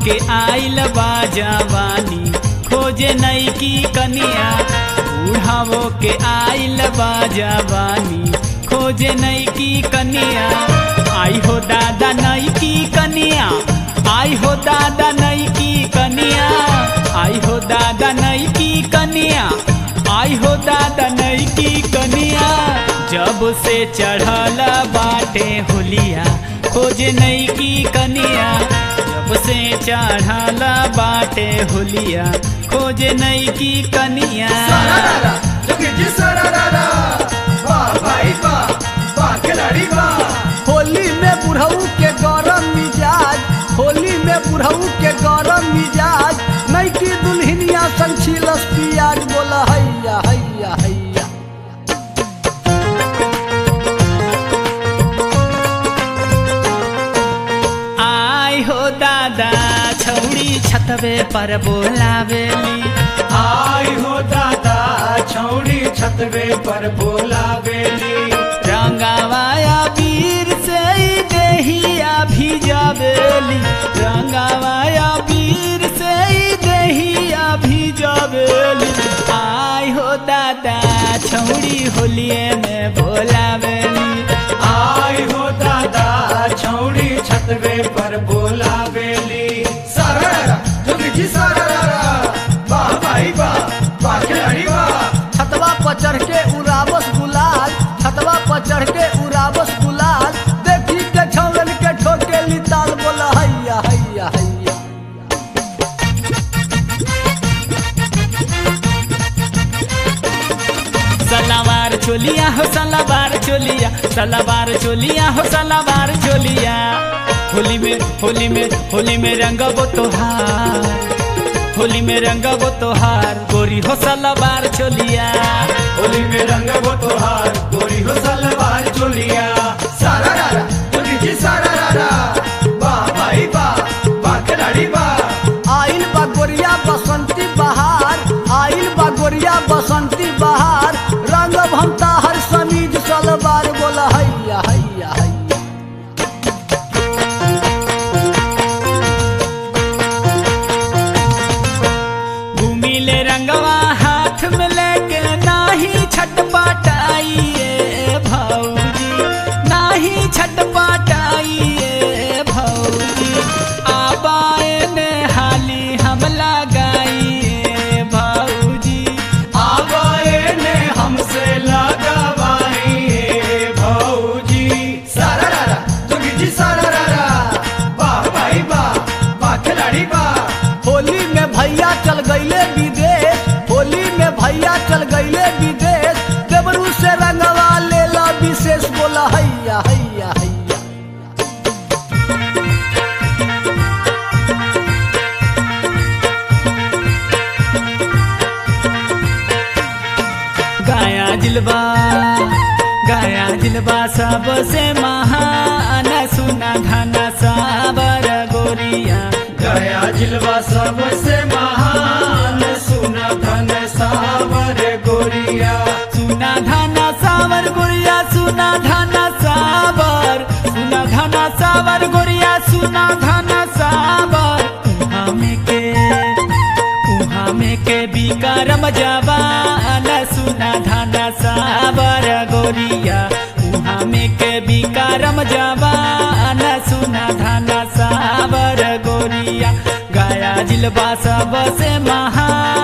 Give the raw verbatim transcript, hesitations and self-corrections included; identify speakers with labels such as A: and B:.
A: के आइल बा जवानी खोजे नई की कनिया बूढ़ावो के आइल बा जवानी खोजे नई की कनिया आई हो दादा नई की कनिया आई हो दादा नई की कनिया आई हो दादा नई की कनिया आई हो दादा नई की कनिया जब से चढ़ल बाटे होलिया खोजे नई की कनिया जब से चढ़ल बाटे होलिया खोजे नई की कनिया
B: होली में बुढ़ऊ के गरम मिजाज होली में बुढ़ऊ के गरम मिजाज नई की दुल्हनिया संग छिलस पियाज बोला हैया हैया हैया
A: आई हो दादा छौड़ी छतवे पर बोलावेली
C: आई हो दादा छौड़ी छतवे पर बोलावेली
A: रंगावाया वीर से देहिया भिजावेली रंगावाया वीर से देहिया भिजावेली आई हो दादा छौड़ी होलिए में बोलावेली
C: आई हो दादा छौड़ी छतवे पर बोलावेली सारा जोगी सारा वाह भाई वाह वाह खिलाड़ी वाह
B: छतवा पर चढ़ के उड़ावस गुलाल छतवा पर चढ़ के उड़ावस गुलाल देखी के छौरन के ठोके लिताल बोला हैया हैया हैया
A: सलावार चोलिया हो सलावार चोलिया सलावार चोलिया हो सलावार चोलिया होली में होली में होली में रंगबो तोहार होली में रंगबो तोहार गोरी हो सलावार चोलिया
C: होली में रंगबो तोहार गोरी हो सलवार चोलिया सारा रारा जोगी जी सारा रारा वाह भाई वाह वाह खिलाड़ी वाह
B: आइल बा गोरिया बसंती बहार आइल बा गोरिया बसंती बहार रंग भमता हर समीज सलवार बोला हैया हैया हैया
A: घूमिले रंगवा हाथ में लेके नाही छटपटाइए भौजी नाही छटपटाइए भौजी आबाए ने हाली हम लगाइए भौजी
C: आवाए ने हमसे लगावाई भौजी सारा रारा जोगी जी सारा रारा वाह भाई वाह वाह खिलाड़ी वाह
B: होली में भैया चल गईले विदेश होली में भैया चल गईले विदेश देवरू से रंगवा लेला विशेष बोला हैया हैया हैया
A: गाया जिलबा गाया जिलबा सबसे महान सुना धना साबर गोरिया
C: गया जिलवा सबसे महान सुना धन सावर गोरिया
A: सुना धना सावर गोरिया सुना धना सावर सुना धना सावर गोरिया सुना धना सावर उहाँ में के उहाँ में के बिकारम जवान सुना धना सावर गोरिया उहाँ में के बिकारम जवान सुना धना सावर गोरिया गाया जिलबा सबसे महान